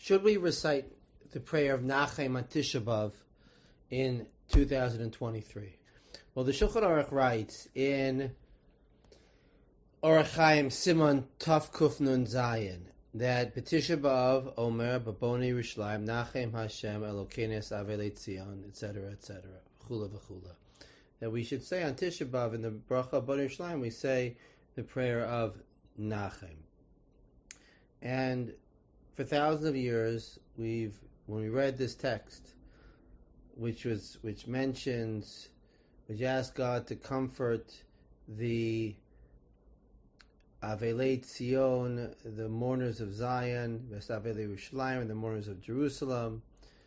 Should we recite the prayer of Nachem on Tisha B'Av in 2023? Well, the Shulchan Aruch writes in Orach Chaim Simon Taf Kuf Nun Zayin that B'Tisha B'Av Omer Baboni Yerushalayim Nachem Hashem Elokeinu Avelei Tzion, etc., etc., v'chula v'chula. That we should say on Tisha B'Av in the Bracha Baboni Yerushalayim, we say the prayer of Nachem. And for thousands of years, when we read this text, which asked God to comfort the Avelei Tzion, the mourners of Zion, Avelei Yerushalayim, the mourners of Jerusalem,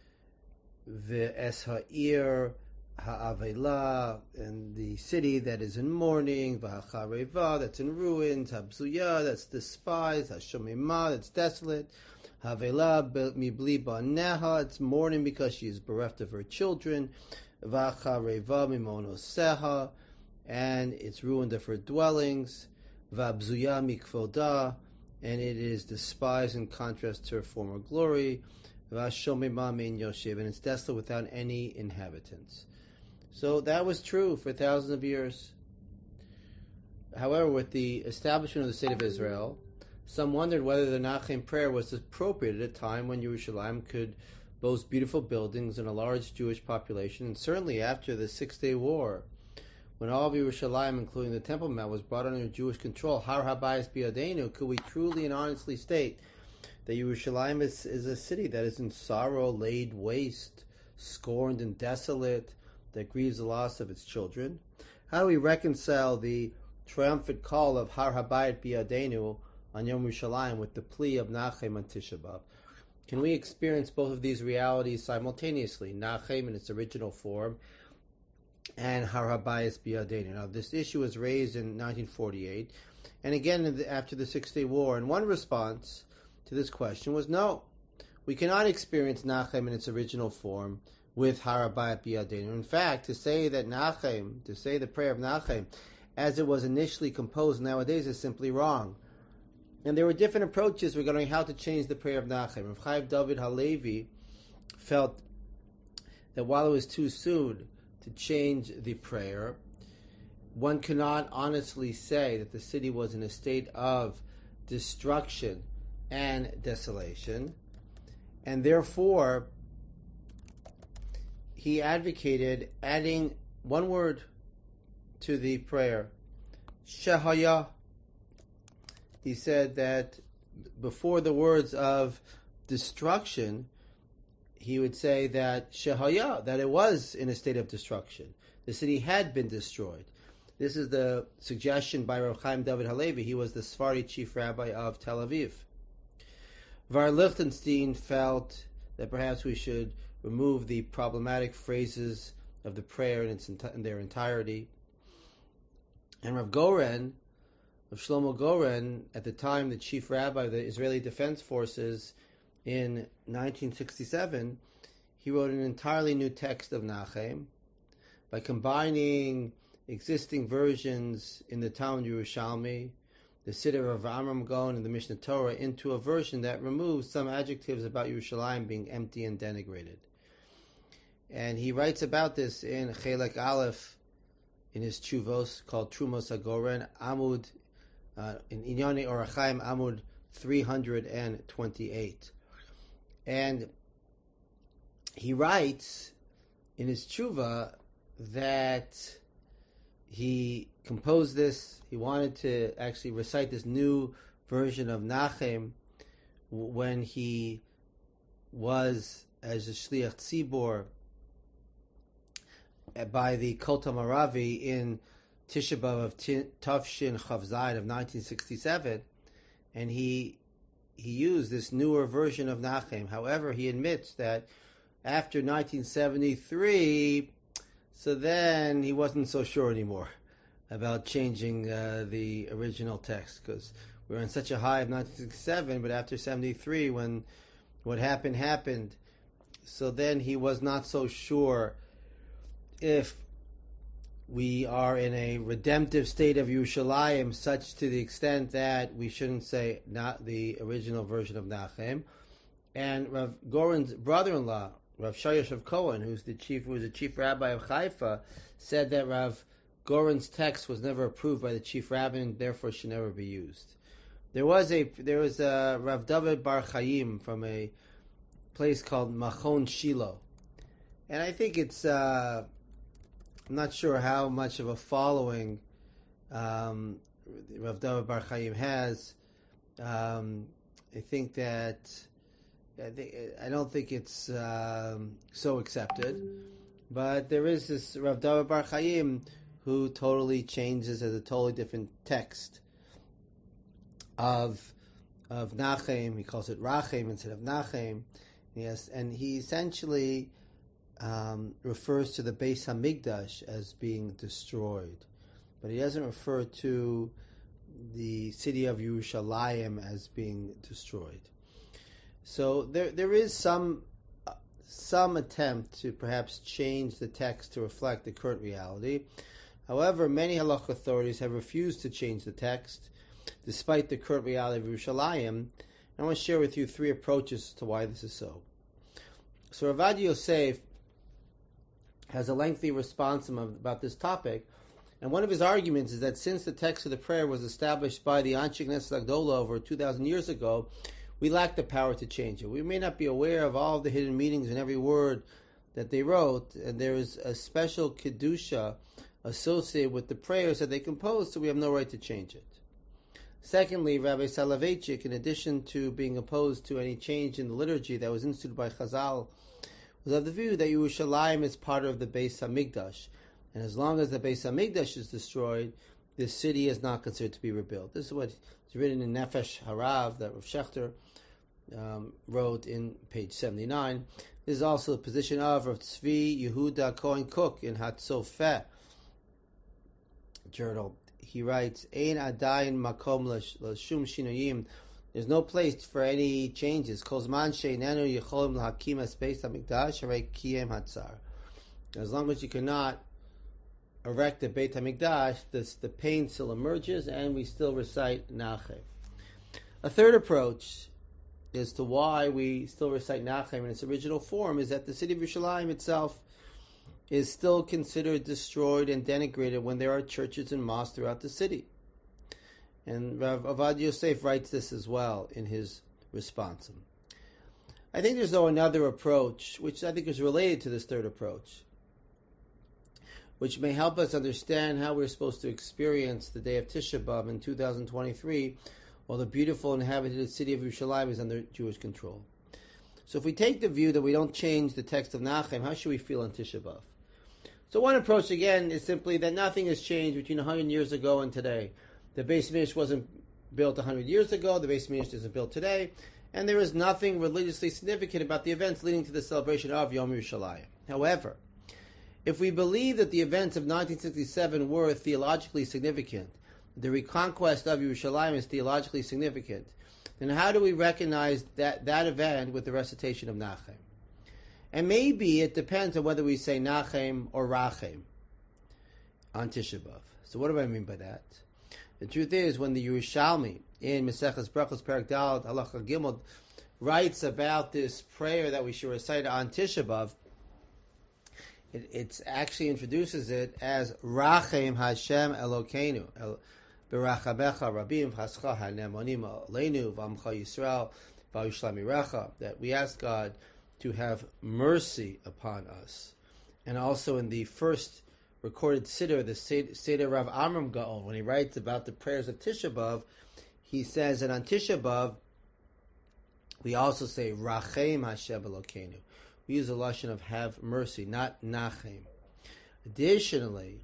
V'es ha'ir ha'avela, and the city that is in mourning, V'hachareva, that's in ruins, Habzuya, that's despised, Hashomima, that's desolate, Havela mibli ba'neha, it's mourning because she is bereft of her children, V'hachareva mimonoseha, and it's ruined of her dwellings, V'abzuya mikvoda, and it is despised in contrast to her former glory, V'hashomima min yoshev, and it's desolate without any inhabitants. So that was true for thousands of years. However, with the establishment of the State of Israel, some wondered whether the Nachem prayer was appropriate at a time when Yerushalayim could boast beautiful buildings and a large Jewish population, and certainly after the Six-Day War, when all of Yerushalayim, including the Temple Mount, was brought under Jewish control. Har Habayis Biyadenu, could we truly and honestly state that Yerushalayim is a city that is in sorrow, laid waste, scorned and desolate, that grieves the loss of its children? How do we reconcile the triumphant call of Har Habayit Biyadenu on Yom Yerushalayim with the plea of Nachem on Tisha B'Av? Can we experience both of these realities simultaneously, Nachem in its original form and Har Habayis Biyadenu? Now, this issue was raised in 1948 and again after the Six-Day War, and one response to this question was no. We cannot experience Nachem in its original form with Har Habayit Biyadenu. In fact, to say the prayer of Nachem as it was initially composed nowadays is simply wrong. And there were different approaches regarding how to change the prayer of Nachem. Rav Chaim David Halevi felt that while it was too soon to change the prayer, one cannot honestly say that the city was in a state of destruction and desolation, and therefore he advocated adding one word to the prayer, Shehaya. He said that before the words of destruction, he would say that Shehaya, that it was in a state of destruction. The city had been destroyed. This is the suggestion by Rav Chaim David Halevi. He was the Sephardi chief rabbi of Tel Aviv. Var Lichtenstein felt that perhaps we should remove the problematic phrases of the prayer in their entirety. And Rav Shlomo Goren, at the time the chief rabbi of the Israeli Defense Forces in 1967, he wrote an entirely new text of Nachem by combining existing versions in the Talmud Yerushalmi, the Siddur of Amram Gaon, and the Mishnah Torah into a version that removes some adjectives about Yerushalayim being empty and denigrated. And he writes about this in Chelek Aleph in his Tshuvos called Trumos HaGoren, Amud, in Inyani Orach Chaim, Amud 328. And he writes in his Tshuva that he composed this, he wanted to actually recite this new version of Nachem when he was as a Shliach Tzibor by the Kol Tamaravi in Tisha B'Av of Tafshin Chav Zayin of 1967, and he used this newer version of Nachem. However, he admits that after 1973, so then he wasn't so sure anymore about changing the original text, because we were on such a high of 1967, but after 73, when what happened, so then he was not so sure if we are in a redemptive state of Yerushalayim, such to the extent that we shouldn't say not the original version of Nachem, And Rav Goren's brother-in-law, Rav Shayashav Cohen, who was the chief rabbi of Haifa, said that Rav Goren's text was never approved by the chief rabbin and therefore should never be used. There was a Rav David Bar Chaim from a place called Machon Shiloh, and I think it's I'm not sure how much of a following Rav David Bar Chaim has. I think that I don't think it's so accepted, but there is this Rav David Bar Chaim who totally changes as a totally different text of Nachem. He calls it Rachem instead of Nachem. Yes, and he essentially refers to the Beis Hamikdash as being destroyed, but he doesn't refer to the city of Yerushalayim as being destroyed. So there is some attempt to perhaps change the text to reflect the current reality. However, many halakha authorities have refused to change the text, despite the current reality of Yerushalayim. I want to share with you 3 approaches to why this is so. So Ravad Yosef has a lengthy response about this topic, and one of his arguments is that since the text of the prayer was established by the Anshe Knesset Agdola over 2,000 years ago, we lack the power to change it. We may not be aware of all the hidden meanings in every word that they wrote, and there is a special kedusha associated with the prayers that they composed, so we have no right to change it. Secondly, Rabbi Soloveitchik, in addition to being opposed to any change in the liturgy that was instituted by Chazal, was of the view that Yerushalayim is part of the Beis Hamikdash, and as long as the Beis Hamikdash is destroyed, this city is not considered to be rebuilt. This is what is written in Nefesh Harav that Rav Shechter wrote in page 79. This is also the position of Rav Tzvi Yehuda Cohen Cook in Hatzofeh journal. He writes, Ein adayin makom l'shum shinuyim. There's no place for any changes. Kozman she'inenu yicholim l'hakim es Beis Hamikdash harei kiyem hatzar. As long as you cannot erect the Beit Hamikdash, the pain still emerges, and we still recite Nachem. A third approach as to why we still recite Nachem in its original form is that the city of Yerushalayim itself is still considered destroyed and denigrated when there are churches and mosques throughout the city. And Rav Avad Yosef writes this as well in his response. I think there's though another approach, which I think is related to this third approach, which may help us understand how we're supposed to experience the day of Tisha B'Av in 2023, while the beautiful inhabited city of Yerushalayim is under Jewish control. So if we take the view that we don't change the text of Nachem, how should we feel on Tisha B'Av? So one approach, again, is simply that nothing has changed between 100 years ago and today. The Beis Mikdash wasn't built 100 years ago, the Beis Mikdash isn't built today, and there is nothing religiously significant about the events leading to the celebration of Yom Yerushalayim. However, if we believe that the events of 1967 were theologically significant, the reconquest of Yerushalayim is theologically significant, then how do we recognize that event with the recitation of Nachem? And maybe it depends on whether we say Nachem or Rachem on Tisha B'Av. So what do I mean by that? The truth is, when the Yerushalmi in Maseches Brachos Perek Daled Halacha Gimel writes about this prayer that we should recite on Tisha B'Av, it actually introduces it as Rachem Hashem Elokeinu. B'rachamecha rabim chascha hanemonim aleinu v'amcha Yisrael v'yishlamirecha, that we ask God to have mercy upon us. And also in the first recorded Siddur, the Seder Rav Amram Gaon, when he writes about the prayers of Tisha B'Av, he says that on Tisha B'Av, we also say Rachem Hashem Elokeinu. We use the lashon of have mercy, not Nachem. Additionally,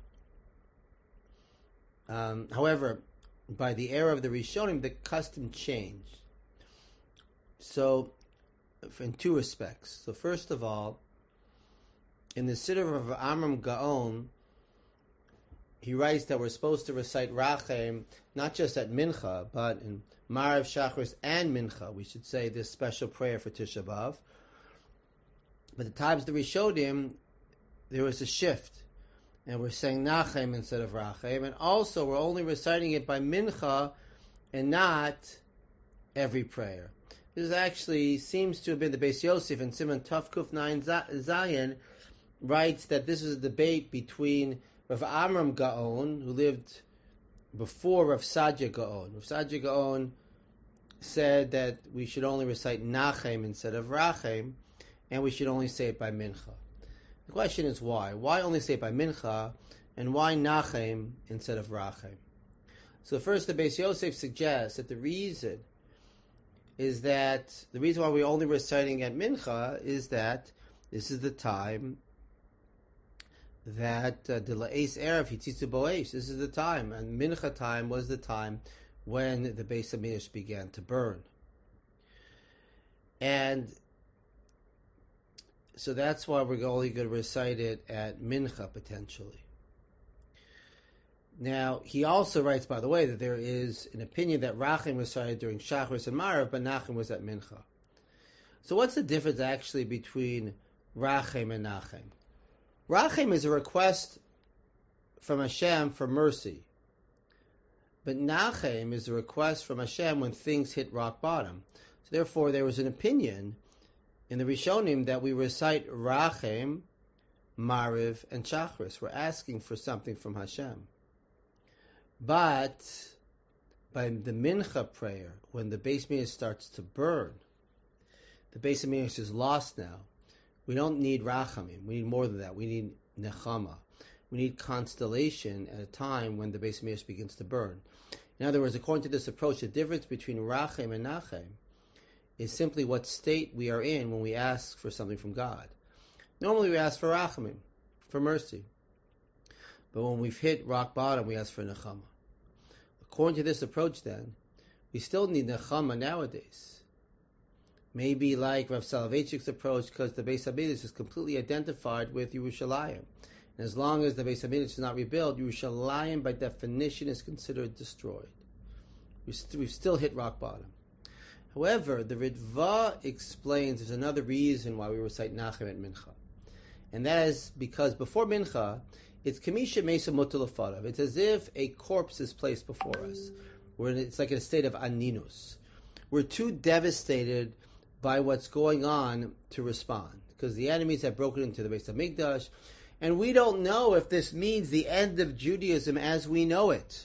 however, by the era of the Rishonim, the custom changed. So, in 2 respects. So, first of all, in the Siddur of Amram Gaon, he writes that we're supposed to recite Rachem not just at Mincha, but in Marav, Shachris, and Mincha. We should say this special prayer for Tisha B'Av. But the times that we showed him, there was a shift. And we're saying Nachem instead of Rachem. And also, we're only reciting it by Mincha and not every prayer. This actually seems to have been the Beis Yosef, and Simon Tafkuf 9 Zayin writes that this was a debate between Rav Amram Gaon, who lived before Rav Sadia Gaon. Rav Sadia Gaon said that we should only recite Nachem instead of Rachem, and we should only say it by Mincha. The question is why? Why only say it by Mincha, and why Nachem instead of Rachem? So first, the Beis Yosef suggests that the reason why we're only reciting at Mincha is that this is the time that the La'es Erev Hitzitzu Bo'esh. This is the time, and Mincha time was the time when the Beis HaMikdash began to burn. And so that's why we're only going to recite it at Mincha, potentially. Now, he also writes, by the way, that there is an opinion that Rachem was recited during Shacharis and Marav, but Nachem was at Mincha. So what's the difference actually between Rachem and Nachem? Rachem is a request from Hashem for mercy. But Nachem is a request from Hashem when things hit rock bottom. So therefore, there was an opinion in the Rishonim that we recite Rachem, Mariv, and Shacharis. We're asking for something from Hashem. But by the Mincha prayer, when the Beis Mikdash starts to burn, the Beis Mikdash is lost now. We don't need Rachamim. We need more than that. We need Nechama. We need constellation at a time when the Beis Mikdash begins to burn. In other words, according to this approach, the difference between Rachem and Nachem is simply what state we are in when we ask for something from God. Normally we ask for Rachamim, for mercy. But when we've hit rock bottom, we ask for Nechama. According to this approach, then, we still need Nechama nowadays. Maybe like Rav Soloveitchik's approach, because the Beis HaMikdash is completely identified with Yerushalayim. And as long as the Beis HaMikdash is not rebuilt, Yerushalayim, by definition, is considered destroyed. We've still hit rock bottom. However, the Ritva explains there's another reason why we recite Nachem at Mincha. And that is because before Mincha, it's Kamisha Mesa Mutalafadav. It's as if a corpse is placed before us. It's like in a state of aninus. We're too devastated by what's going on to respond, because the enemies have broken into the Beis HaMikdash, and we don't know if this means the end of Judaism as we know it.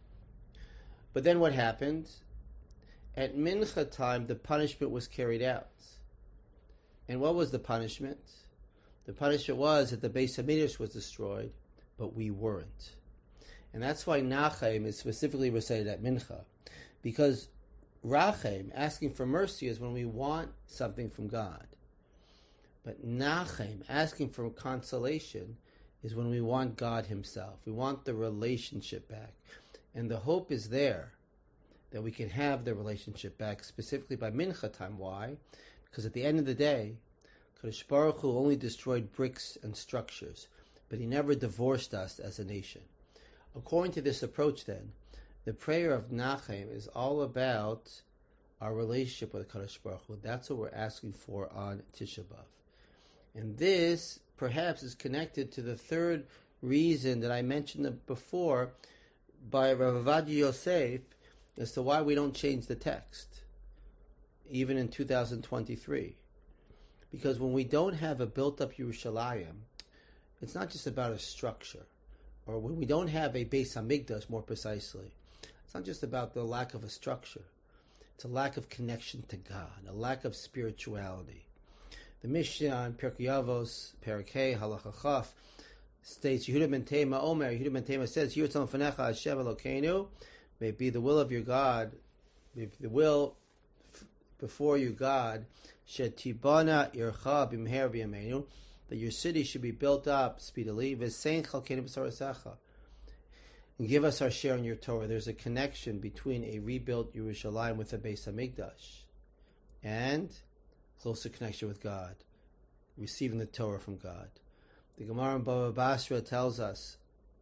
But then what happened? At Mincha time, the punishment was carried out. And what was the punishment? The punishment was that the Beis HaMikdash was destroyed, but we weren't. And that's why Nachem is specifically recited at Mincha. Because Rachem, asking for mercy, is when we want something from God. But Nachem, asking for consolation, is when we want God Himself. We want the relationship back. And the hope is there that we can have the relationship back, specifically by Mincha time. Why? Because at the end of the day, Kadosh Baruch Hu only destroyed bricks and structures, but He never divorced us as a nation. According to this approach, then, the prayer of Nachem is all about our relationship with Kadosh Baruch Hu. That's what we're asking for on Tisha B'Av. And this, perhaps, is connected to the third reason that I mentioned before by Rav Ovadia Yosef as to why we don't change the text, even in 2023. Because when we don't have a built-up Yerushalayim, it's not just about a structure. Or when we don't have a Beis HaMikdash, more precisely, it's not just about the lack of a structure. It's a lack of connection to God, a lack of spirituality. The Mishnah in Pirkei Avos, Perek Hey, Halacha Chaf, states, Yehuda ben Tema Omer, Yehuda ben Tema says, Yirtzon Fanecha Hashem Elokeinu, may it be the will of your God, may it be the will before you, God, Shetibana Ircha Bimher B'Yameinu, that your city should be built up speedily, V'sein Chalkeinu B'Sarasecha, and give us our share in your Torah. There's a connection between a rebuilt Yerushalayim with the Beis HaMikdash and closer connection with God, receiving the Torah from God. The Gemara in Baba Basra tells us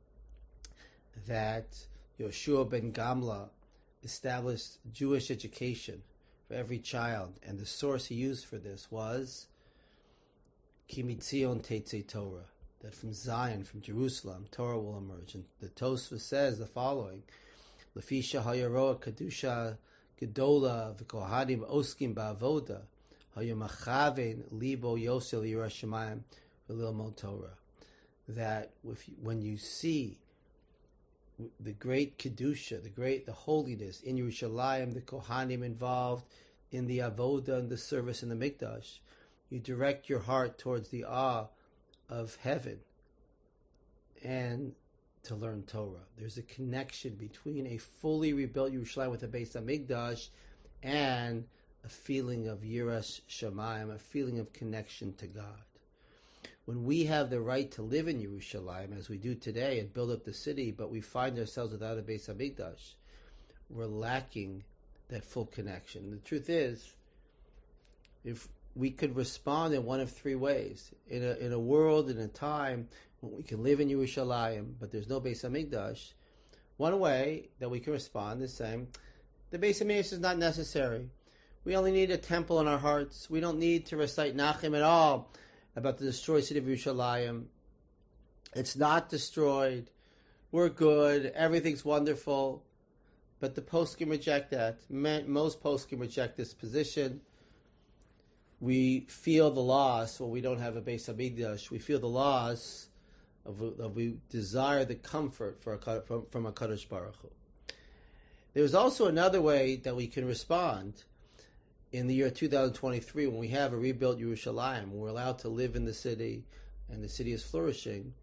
that Yoshua ben Gamla established Jewish education for every child, and the source he used for this was Ki Mitzion Tetzei Torah, that from Zion, from Jerusalem, Torah will emerge. And the Tosfos says the following: Lefisha hayaroa kadusha gedola v'kohanim oskim ba'avoda hayamachaven libo yosel Yerushalayim v'lilmod Torah. That when you see the great kedusha, the holiness in Yerushalayim, the kohanim involved in the avoda and the service in the mikdash, you direct your heart towards the awe of heaven and to learn Torah. There's a connection between a fully rebuilt Yerushalayim with a Beis HaMikdash and a feeling of Yiras Shamayim, a feeling of connection to God. When we have the right to live in Yerushalayim, as we do today, and build up the city, but we find ourselves without a Beis HaMikdash, we're lacking that full connection. The truth is, if we could respond in one of three ways. In a world, in a time when we can live in Yerushalayim, but there's no Beis HaMikdash, one way that we can respond is saying, the Beis HaMikdash is not necessary. We only need a temple in our hearts. We don't need to recite Nachem at all about the destroyed city of Yerushalayim. It's not destroyed. We're good. Everything's wonderful. But the poskim reject that. Most poskim reject this position. We feel the loss when we don't have a Beis HaMikdash. We feel the loss of we desire the comfort from a Kadosh Baruch Hu. There's also another way that we can respond in the year 2023 when we have a rebuilt Yerushalayim, when we're allowed to live in the city and the city is flourishing.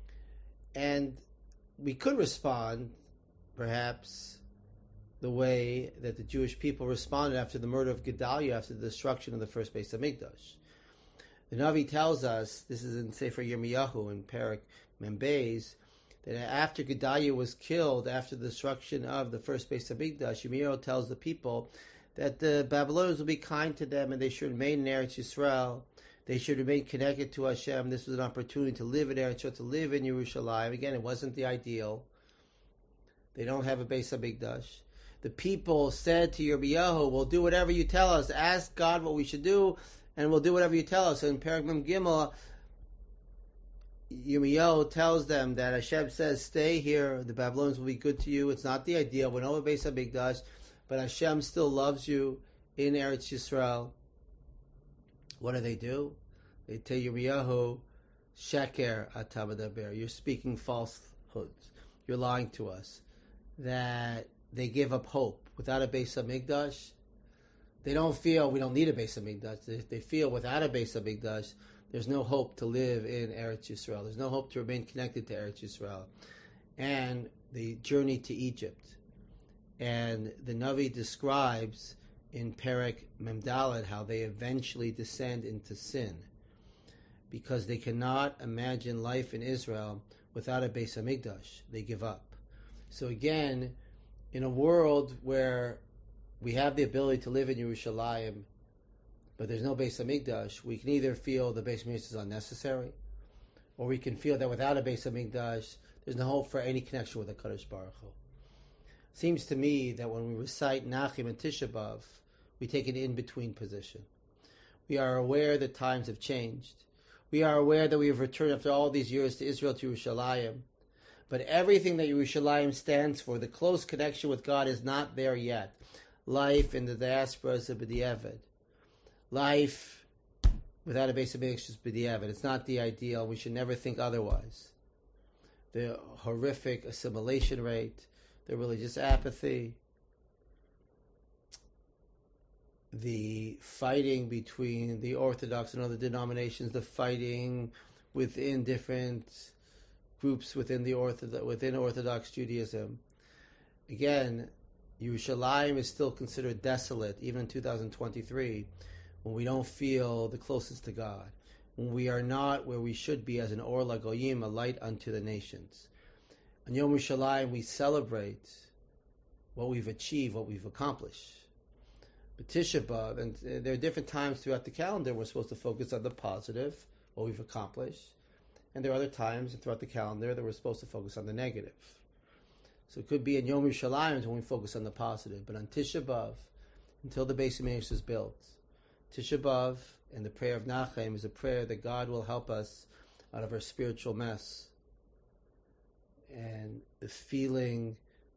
And we could respond, perhaps, the way that the Jewish people responded after the murder of Gedaliah, after the destruction of the first Beis HaMikdash. The Navi tells us, this is in Sefer Yirmiyahu in Perek Membeis, that after Gedaliah was killed, after the destruction of the first Beis HaMikdash, Yirmiyahu tells the people that the Babylonians will be kind to them and they should remain in Eretz Yisrael. They should remain connected to Hashem. This was an opportunity to live in Eretz Yisrael, to live in Yerushalayim. Again, it wasn't the ideal. They don't have a Beis HaMikdash. The people said to Yirmiyahu, we'll do whatever you tell us. Ask God what we should do, and we'll do whatever you tell us. So in Perek Mem Gimel, Yirmiyahu tells them that Hashem says, stay here, the Babylonians will be good to you. It's not the ideal. We know a Beis HaMikdash, but Hashem still loves you in Eretz Yisrael. What do? They tell Yirmiyahu, Sheker ata medaber. You're speaking falsehoods. You're lying to us. That they give up hope. Without a Beis HaMikdash, they don't feel we don't need a Beis HaMikdash. They feel without a Beis HaMikdash, there's no hope to live in Eretz Yisrael. There's no hope to remain connected to Eretz Yisrael. And the journey to Egypt. And the Navi describes in Perek Mem Daled how they eventually descend into sin because they cannot imagine life in Israel without a Beis HaMikdash. They give up. So again, in a world where we have the ability to live in Yerushalayim, but there's no Beis HaMikdash, we can either feel the Beis HaMikdash is unnecessary, or we can feel that without a Beis HaMikdash, there's no hope for any connection with the Kadosh Baruch Hu. Seems to me that when we recite Nachim and Tisha B'Av, we take an in-between position. We are aware that times have changed. We are aware that we have returned after all these years to Israel, to Yerushalayim. But everything that Yerushalayim stands for, the close connection with God, is not there yet. Life in the diaspora is a b'diavad. Life without a Beis HaMikdash is b'diavad. It's not the ideal. We should never think otherwise. The horrific assimilation rate, the religious apathy, the fighting between the Orthodox and other denominations, the fighting within different groups within Orthodox Judaism. Again, Yerushalayim is still considered desolate, even in 2023, when we don't feel the closest to God, when we are not where we should be as an Or LaGoyim, a light unto the nations. On Yom Yerushalayim, we celebrate what we've achieved, what we've accomplished. But Tisha B'Av, and there are different times throughout the calendar we're supposed to focus on the positive, what we've accomplished, and there are other times throughout the calendar that we're supposed to focus on the negative. So it could be in Yom Yerushalayim when we focus on the positive, but on Tisha B'Av, until the Beis HaMikdash is built, Tisha B'Av and the prayer of Nachem is a prayer that God will help us out of our spiritual mess. And the feeling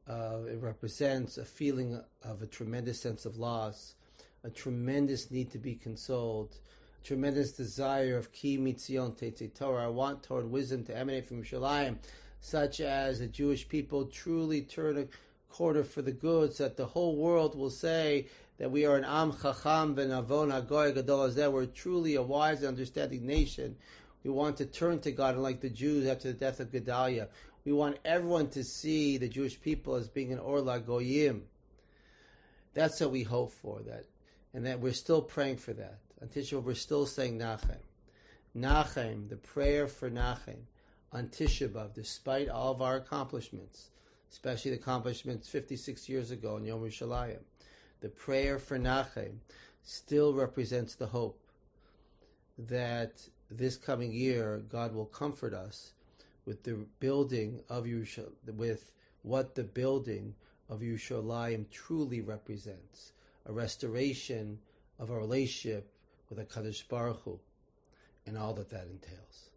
It represents a feeling of a tremendous sense of loss, a tremendous need to be consoled, a tremendous desire of ki mitzion tetzei Torah. I want Torah and wisdom to emanate from Yerushalayim, such as the Jewish people truly turn a corner for the good, so that the whole world will say that we are an am chacham v'navon hagoy gadol hazeh. We're truly a wise and understanding nation. We want to turn to God, and like the Jews after the death of Gedaliah, we want everyone to see the Jewish people as being an or lagoyim. That's what we hope for, and that we're still praying for that. On Tisha B'Av, we're still saying Nachem. Nachem, the prayer for Nachem, on Tisha B'Av, despite all of our accomplishments, especially the accomplishments 56 years ago in Yom Yerushalayim, the prayer for Nachem still represents the hope that this coming year God will comfort us with the building of Yerushalayim, with what the building of Yerushalayim truly represents, a restoration of our relationship with HaKadosh Baruch Hu, and all that entails.